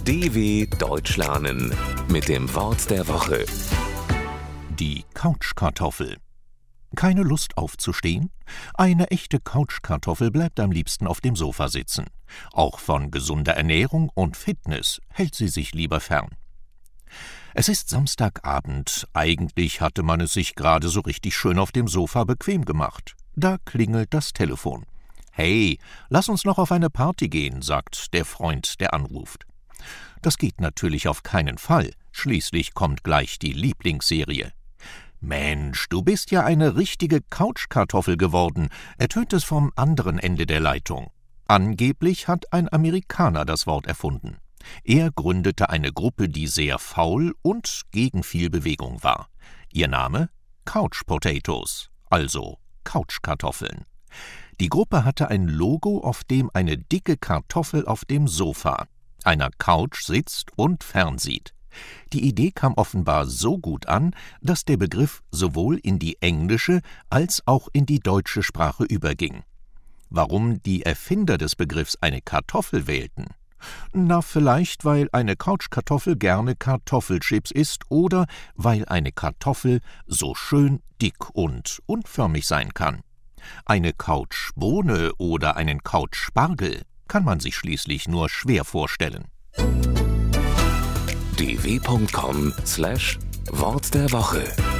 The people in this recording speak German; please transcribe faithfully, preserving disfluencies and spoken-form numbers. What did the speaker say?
D W Deutsch lernen mit dem Wort der Woche. Die Couchkartoffel. Keine Lust aufzustehen? Eine echte Couchkartoffel bleibt am liebsten auf dem Sofa sitzen. Auch von gesunder Ernährung und Fitness hält sie sich lieber fern. Es ist Samstagabend. Eigentlich hatte man es sich gerade so richtig schön auf dem Sofa bequem gemacht. Da klingelt das Telefon. »Hey, lass uns noch auf eine Party gehen«, sagt der Freund, der anruft. Das geht natürlich auf keinen Fall. Schließlich kommt gleich die Lieblingsserie. »Mensch, du bist ja eine richtige Couchkartoffel geworden«, ertönt es vom anderen Ende der Leitung. Angeblich hat ein Amerikaner das Wort erfunden. Er gründete eine Gruppe, die sehr faul und gegen viel Bewegung war. Ihr Name? Couch Potatoes, also Couchkartoffeln. Die Gruppe hatte ein Logo, auf dem eine dicke Kartoffel auf dem Sofa, einer Couch sitzt und fernsieht. Die Idee kam offenbar so gut an, dass der Begriff sowohl in die englische als auch in die deutsche Sprache überging. Warum die Erfinder des Begriffs eine Kartoffel wählten? Na, vielleicht, weil eine Couchkartoffel gerne Kartoffelchips isst oder weil eine Kartoffel so schön dick und unförmig sein kann. Eine Couchbohne oder einen Couchspargel kann man sich schließlich nur schwer vorstellen. d w punkt com slash Wort der Woche